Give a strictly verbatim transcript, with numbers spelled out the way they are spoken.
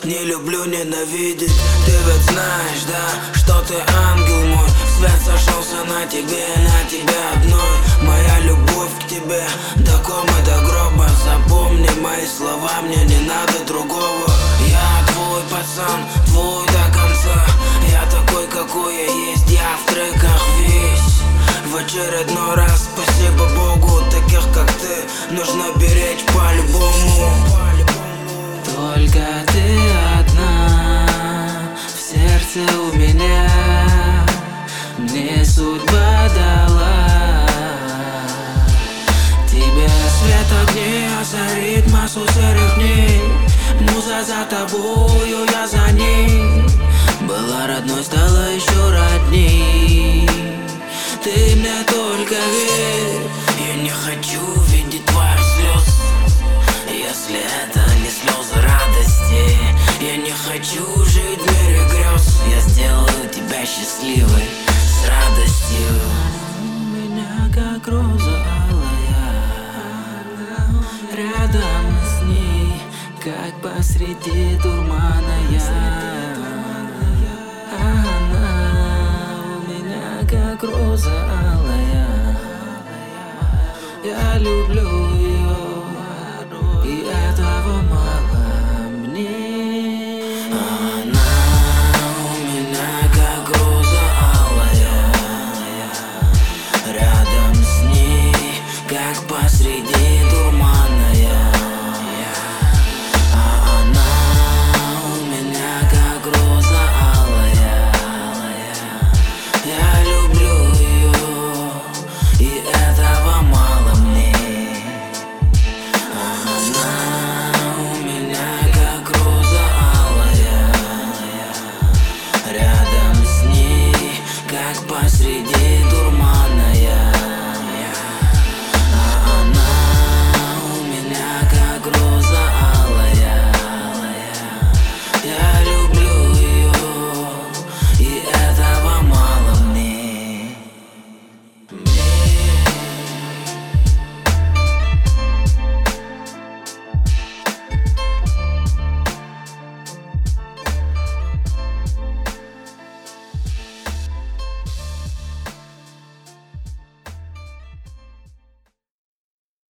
не люблю ненавидеть. Ты ведь знаешь, да, что ты ангел мой. Свет сошелся на тебе, на тебя одной. Моя любовь к тебе до комы, до гроба. Запомни мои слова, мне не надо другого. Я твой пацан, твой до конца. Я такой, какой я есть, я в треках весь. В очередной раз спасибо Богу, таких как ты нужно беречь по-любому. Только ты одна в сердце у меня, мне судьба дала. Тебя свет огней озарит массу серых дней. Муза за тобою, я за ней. Была родной, стала еще родней. Ты мне только верь. Я не хочу видеть твоих слез, если это не слезы радости. Я не хочу жить в мире грез. Я сделаю тебя счастливой с радостью. У меня как роза алая, рядом с ней, как посреди дурмана я. Она у меня как роза алая. Я люблю ее, и этого мало мне. Она у меня как роза алая, рядом с ней, как посреди дурмана.